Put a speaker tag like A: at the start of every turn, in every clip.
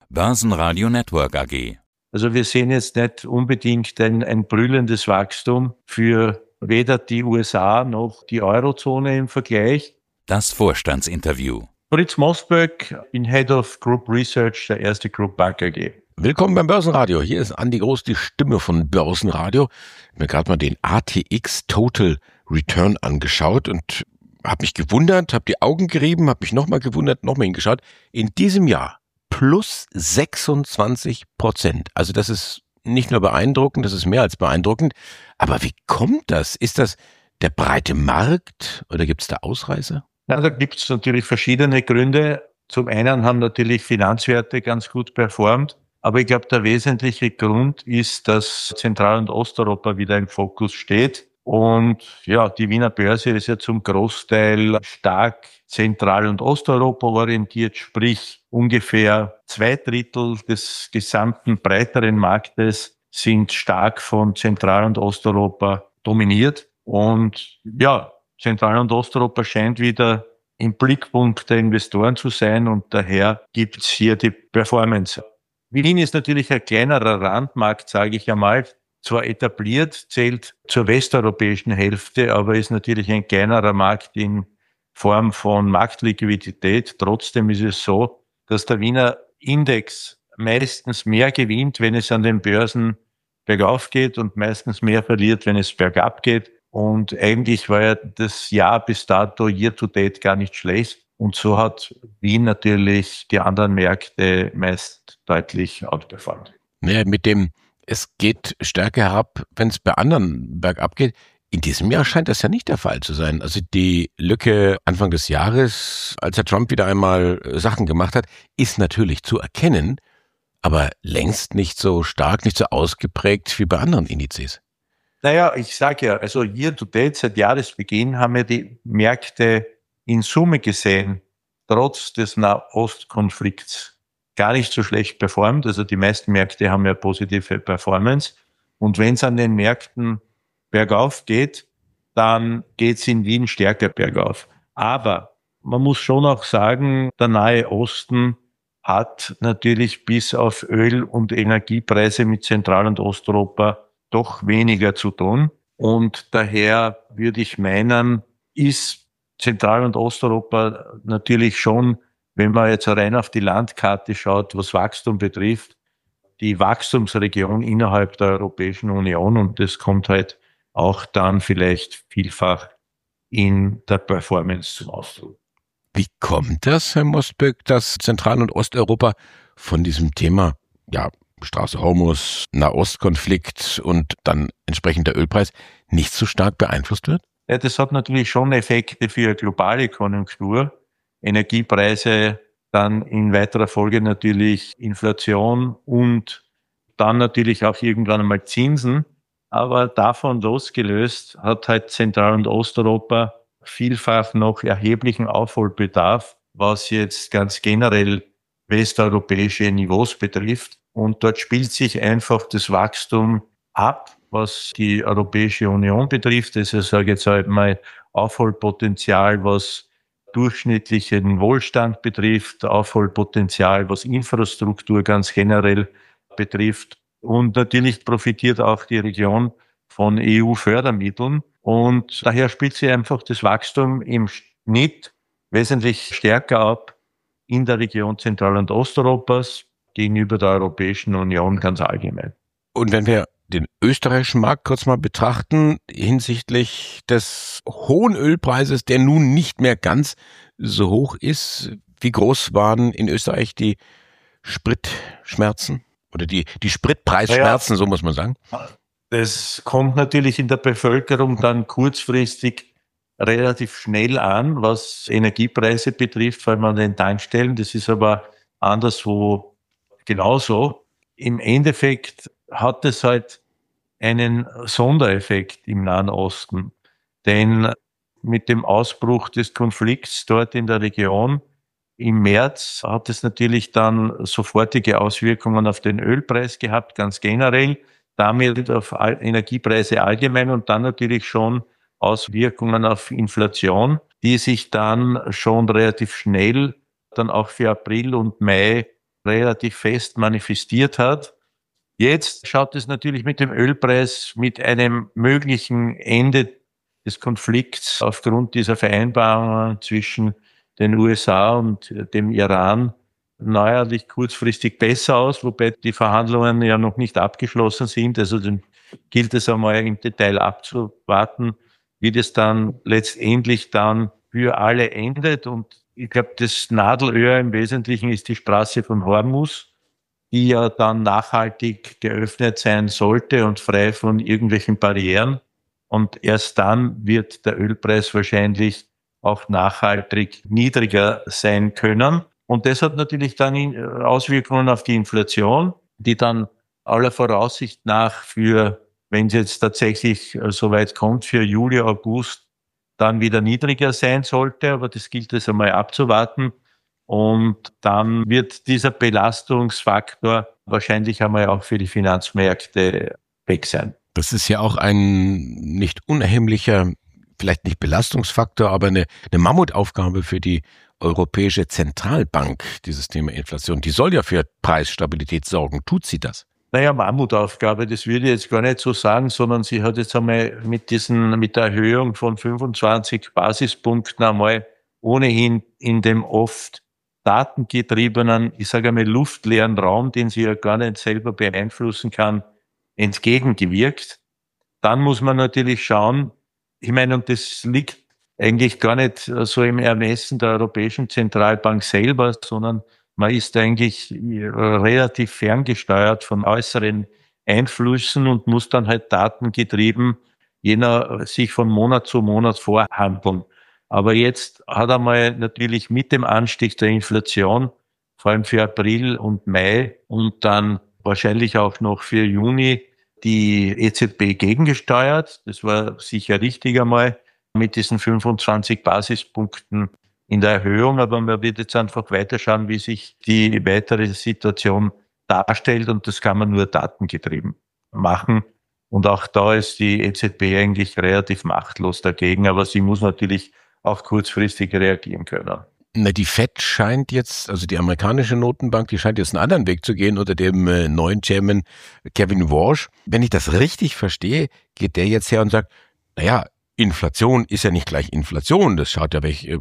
A: Börsenradio Network AG.
B: Also wir sehen jetzt nicht unbedingt ein brüllendes Wachstum für weder die USA noch die Eurozone im Vergleich.
A: Das Vorstandsinterview.
B: Fritz Mosböck, bin Head of Group Research der Erste Group Bank AG.
C: Willkommen beim Börsenradio. Hier ist Andi Groß, die Stimme von Börsenradio. Ich habe mir gerade mal den ATX Total Return angeschaut und habe mich gewundert, habe die Augen gerieben, habe mich nochmal gewundert, nochmal hingeschaut. In diesem Jahr plus 26%. Also das ist nicht nur beeindruckend, das ist mehr als beeindruckend. Aber wie kommt das? Ist das der breite Markt oder gibt es da Ausreißer?
B: Ja, da gibt es natürlich verschiedene Gründe. Zum einen haben natürlich Finanzwerte ganz gut performt. Aber ich glaube, der wesentliche Grund ist, dass Zentral- und Osteuropa wieder im Fokus steht. Und ja, die Wiener Börse ist ja zum Großteil stark Zentral- und Osteuropa orientiert, sprich ungefähr 2/3 des gesamten breiteren Marktes sind stark von Zentral- und Osteuropa dominiert. Und ja, Zentral- und Osteuropa scheint wieder im Blickpunkt der Investoren zu sein und daher gibt's hier die Performance. Wien ist natürlich ein kleinerer Randmarkt, sage ich einmal. Zwar etabliert, zählt zur westeuropäischen Hälfte, aber ist natürlich ein kleinerer Markt in Form von Marktliquidität. Trotzdem ist es so, dass der Wiener Index meistens mehr gewinnt, wenn es an den Börsen bergauf geht und meistens mehr verliert, wenn es bergab geht. Und eigentlich war ja das Jahr bis dato year to date gar nicht schlecht. Und so hat Wien natürlich die anderen Märkte meist deutlich outperformt.
C: Naja, mit dem, es geht stärker herab, wenn es bei anderen bergab geht. In diesem Jahr scheint das ja nicht der Fall zu sein. Also die Lücke Anfang des Jahres, als Herr Trump wieder einmal Sachen gemacht hat, ist natürlich zu erkennen, aber längst nicht so stark, nicht so ausgeprägt wie bei anderen Indizes.
B: Naja, ich sage ja, also year to date, seit Jahresbeginn haben ja die Märkte in Summe gesehen, trotz des Nahostkonflikts gar nicht so schlecht performt. Also die meisten Märkte haben ja positive Performance. Und wenn es an den Märkten bergauf geht, dann geht es in Wien stärker bergauf. Aber man muss schon auch sagen, der Nahe Osten hat natürlich bis auf Öl- und Energiepreise mit Zentral- und Osteuropa doch weniger zu tun. Und daher würde ich meinen, ist Zentral- und Osteuropa natürlich schon, wenn man jetzt rein auf die Landkarte schaut, was Wachstum betrifft, die Wachstumsregion innerhalb der Europäischen Union. Und das kommt halt auch dann vielleicht vielfach in der Performance zum Ausdruck.
C: Wie kommt das, Herr Mosböck, dass Zentral- und Osteuropa von diesem Thema, ja, Straße Hormuz, Nahostkonflikt und dann entsprechend der Ölpreis nicht so stark beeinflusst wird?
B: Ja, das hat natürlich schon Effekte für globale Konjunktur. Energiepreise, dann in weiterer Folge natürlich Inflation und dann natürlich auch irgendwann einmal Zinsen. Aber davon losgelöst hat halt Zentral- und Osteuropa vielfach noch erheblichen Aufholbedarf, was jetzt ganz generell westeuropäische Niveaus betrifft. Und dort spielt sich einfach das Wachstum ab, was die Europäische Union betrifft. Also ich sage jetzt halt mal Aufholpotenzial, was durchschnittlichen Wohlstand betrifft, Aufholpotenzial, was Infrastruktur ganz generell betrifft. Und natürlich profitiert auch die Region von EU-Fördermitteln. Und daher spielt sich einfach das Wachstum im Schnitt wesentlich stärker ab in der Region Zentral- und Osteuropas gegenüber der Europäischen Union ganz allgemein.
C: Und wenn wir den österreichischen Markt kurz mal betrachten, hinsichtlich des hohen Ölpreises, der nun nicht mehr ganz so hoch ist, wie groß waren in Österreich die Spritschmerzen oder die Spritpreisschmerzen, so muss man sagen?
B: Das kommt natürlich in der Bevölkerung dann kurzfristig relativ schnell an, was Energiepreise betrifft, vor allem an den Tankstellen. Das ist aber anderswo genauso. Im Endeffekt hat es halt einen Sondereffekt im Nahen Osten. Denn mit dem Ausbruch des Konflikts dort in der Region im März hat es natürlich dann sofortige Auswirkungen auf den Ölpreis gehabt, ganz generell, damit auf Energiepreise allgemein und dann natürlich schon Auswirkungen auf Inflation, die sich dann schon relativ schnell dann auch für April und Mai relativ fest manifestiert hat. Jetzt schaut es natürlich mit dem Ölpreis, mit einem möglichen Ende des Konflikts aufgrund dieser Vereinbarungen zwischen den USA und dem Iran neuerlich kurzfristig besser aus, wobei die Verhandlungen ja noch nicht abgeschlossen sind. Also dann gilt es einmal im Detail abzuwarten, wie das dann letztendlich dann für alle endet. Und ich glaube, das Nadelöhr im Wesentlichen ist die Straße von Hormuz, die ja dann nachhaltig geöffnet sein sollte und frei von irgendwelchen Barrieren. Und erst dann wird der Ölpreis wahrscheinlich auch nachhaltig niedriger sein können. Und das hat natürlich dann Auswirkungen auf die Inflation, die dann aller Voraussicht nach wenn es jetzt tatsächlich so weit kommt, für Juli, August dann wieder niedriger sein sollte. Aber das gilt es einmal abzuwarten. Und dann wird dieser Belastungsfaktor wahrscheinlich einmal auch für die Finanzmärkte weg sein.
C: Das ist ja auch ein nicht unerheblicher, vielleicht nicht Belastungsfaktor, aber eine Mammutaufgabe für die Europäische Zentralbank, dieses Thema Inflation. Die soll ja für Preisstabilität sorgen. Tut sie das?
B: Naja, Mammutaufgabe, das würde ich jetzt gar nicht so sagen, sondern sie hat jetzt einmal mit der Erhöhung von 25 Basispunkten einmal ohnehin in dem oft datengetriebenen, ich sage einmal luftleeren Raum, den sie ja gar nicht selber beeinflussen kann, entgegengewirkt. Dann muss man natürlich schauen, ich meine, und das liegt eigentlich gar nicht so im Ermessen der Europäischen Zentralbank selber, sondern man ist eigentlich relativ ferngesteuert von äußeren Einflüssen und muss dann halt datengetrieben sich von Monat zu Monat vorhandeln. Aber jetzt hat einmal natürlich mit dem Anstieg der Inflation, vor allem für April und Mai und dann wahrscheinlich auch noch für Juni, die EZB gegengesteuert. Das war sicher richtig einmal mit diesen 25 Basispunkten in der Erhöhung. Aber man wird jetzt einfach weiterschauen, wie sich die weitere Situation darstellt. Und das kann man nur datengetrieben machen. Und auch da ist die EZB eigentlich relativ machtlos dagegen. Aber sie muss natürlich auch kurzfristig reagieren können.
C: Na, die Fed scheint jetzt, also die amerikanische Notenbank, die scheint jetzt einen anderen Weg zu gehen unter dem neuen Chairman Kevin Warsh. Wenn ich das richtig verstehe, geht der jetzt her und sagt, naja, Inflation ist ja nicht gleich Inflation. Das hängt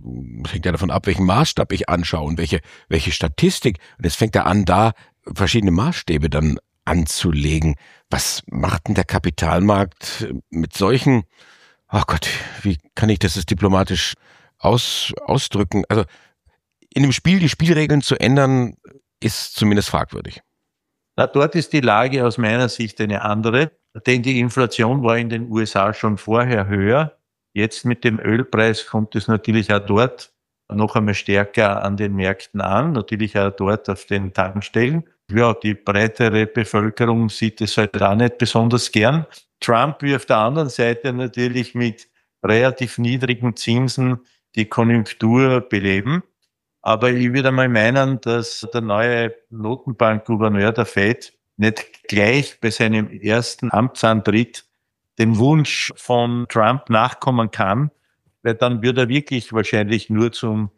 C: ja davon ab, welchen Maßstab ich anschaue und welche Statistik. Und jetzt fängt er an, da verschiedene Maßstäbe dann anzulegen. Was macht denn der Kapitalmarkt mit solchen, ach Gott, wie kann ich das jetzt diplomatisch ausdrücken? Also in dem Spiel die Spielregeln zu ändern, ist zumindest fragwürdig.
B: Na, dort ist die Lage aus meiner Sicht eine andere, denn die Inflation war in den USA schon vorher höher. Jetzt mit dem Ölpreis kommt es natürlich auch dort noch einmal stärker an den Märkten an, natürlich auch dort auf den Tankstellen. Ja, die breitere Bevölkerung sieht es halt auch nicht besonders gern. Trump will auf der anderen Seite natürlich mit relativ niedrigen Zinsen die Konjunktur beleben. Aber ich würde mal meinen, dass der neue Notenbankgouverneur der Fed nicht gleich bei seinem ersten Amtsantritt dem Wunsch von Trump nachkommen kann, weil dann wird er wirklich wahrscheinlich nur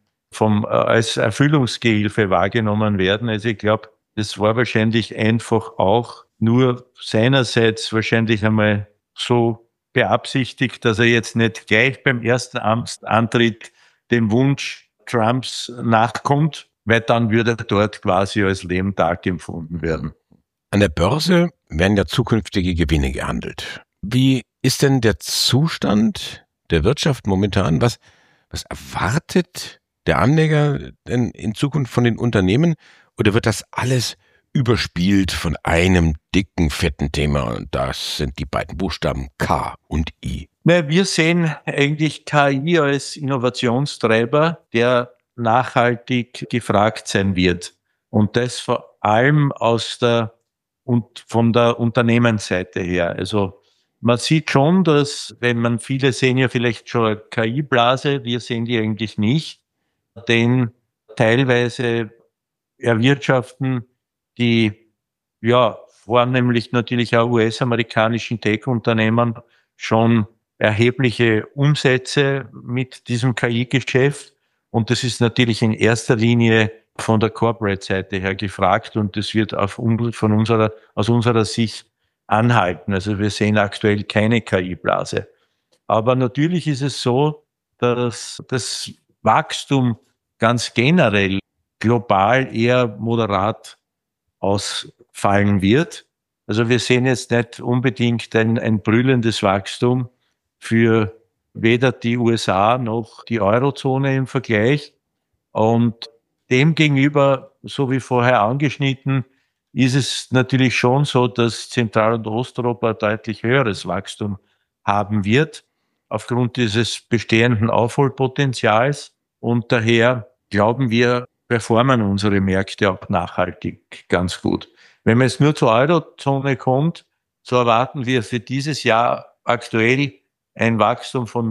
B: als Erfüllungsgehilfe wahrgenommen werden. Also ich glaube, das war wahrscheinlich einfach auch nur seinerseits wahrscheinlich einmal so beabsichtigt, dass er jetzt nicht gleich beim ersten Amtsantritt dem Wunsch Trumps nachkommt, weil dann würde er dort quasi als Lebenttag empfunden werden.
C: An der Börse werden ja zukünftige Gewinne gehandelt. Wie ist denn der Zustand der Wirtschaft momentan? Was erwartet der Anleger denn in Zukunft von den Unternehmen? Oder wird das alles überspielt von einem dicken, fetten Thema? Und das sind die beiden Buchstaben K und I.
B: Wir sehen eigentlich KI als Innovationstreiber, der nachhaltig gefragt sein wird. Und das vor allem von der Unternehmensseite her. Also man sieht schon, dass, viele sehen ja vielleicht schon eine KI-Blase, wir sehen die eigentlich nicht, denn teilweise erwirtschaften die, vornehmlich natürlich auch US-amerikanischen Tech-Unternehmen schon erhebliche Umsätze mit diesem KI-Geschäft. Und das ist natürlich in erster Linie von der Corporate-Seite her gefragt und das wird aus unserer Sicht anhalten. Also wir sehen aktuell keine KI-Blase. Aber natürlich ist es so, dass das Wachstum ganz generell global eher moderat ausfallen wird. Also wir sehen jetzt nicht unbedingt ein brüllendes Wachstum für weder die USA noch die Eurozone im Vergleich. Und demgegenüber, so wie vorher angeschnitten, ist es natürlich schon so, dass Zentral- und Osteuropa deutlich höheres Wachstum haben wird, aufgrund dieses bestehenden Aufholpotenzials. Und daher glauben wir, performen unsere Märkte auch nachhaltig ganz gut. Wenn man jetzt nur zur Eurozone kommt, so erwarten wir für dieses Jahr aktuell ein Wachstum von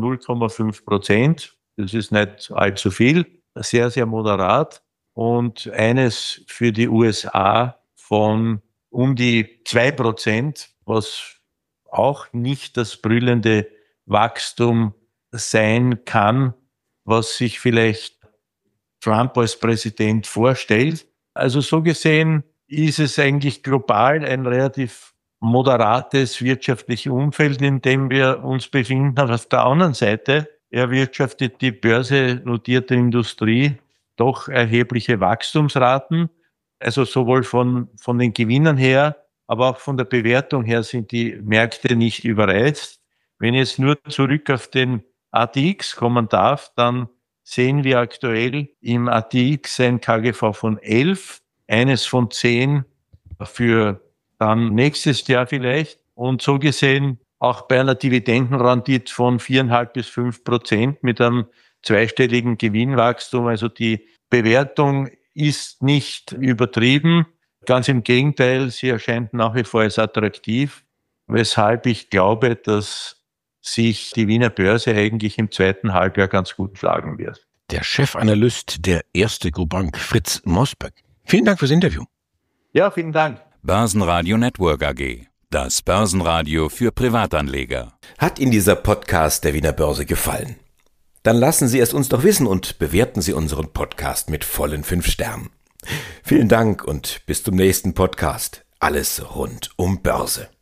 B: 0,5%. Das ist nicht allzu viel, sehr, sehr moderat. Und eines für die USA von um die 2%, was auch nicht das brüllende Wachstum sein kann, was sich vielleicht Trump als Präsident vorstellt. Also so gesehen ist es eigentlich global ein relativ moderates wirtschaftliches Umfeld, in dem wir uns befinden. Aber auf der anderen Seite erwirtschaftet die börsennotierte Industrie doch erhebliche Wachstumsraten. Also sowohl von den Gewinnern her, aber auch von der Bewertung her sind die Märkte nicht überreizt. Wenn ich jetzt nur zurück auf den ATX kommen darf, dann sehen wir aktuell im ATX ein KGV von 11, eines von 10 für dann nächstes Jahr vielleicht. Und so gesehen auch bei einer Dividendenrendite von 4,5 bis 5% mit einem zweistelligen Gewinnwachstum. Also die Bewertung ist nicht übertrieben. Ganz im Gegenteil, sie erscheint nach wie vor als attraktiv, weshalb ich glaube, dass sich die Wiener Börse eigentlich im zweiten Halbjahr ganz gut schlagen wird.
C: Der Chefanalyst der Erste Group Bank, Fritz Mosböck. Vielen Dank fürs Interview.
B: Ja, vielen Dank.
A: Börsenradio Network AG. Das Börsenradio für Privatanleger.
D: Hat Ihnen dieser Podcast der Wiener Börse gefallen? Dann lassen Sie es uns doch wissen und bewerten Sie unseren Podcast mit vollen 5 Sternen. Vielen Dank und bis zum nächsten Podcast. Alles rund um Börse.